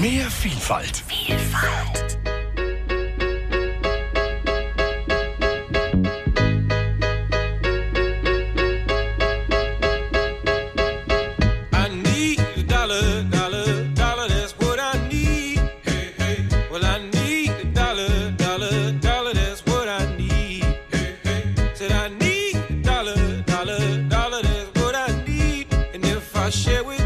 Mehr Vielfalt. I need a dollar, dollar, dollar, that's what I need. Hey, hey. Well, I need a dollar, dollar, dollar, that's what I need. Hey, hey. Said I need a dollar, dollar, dollar, that's what I need. And if I share with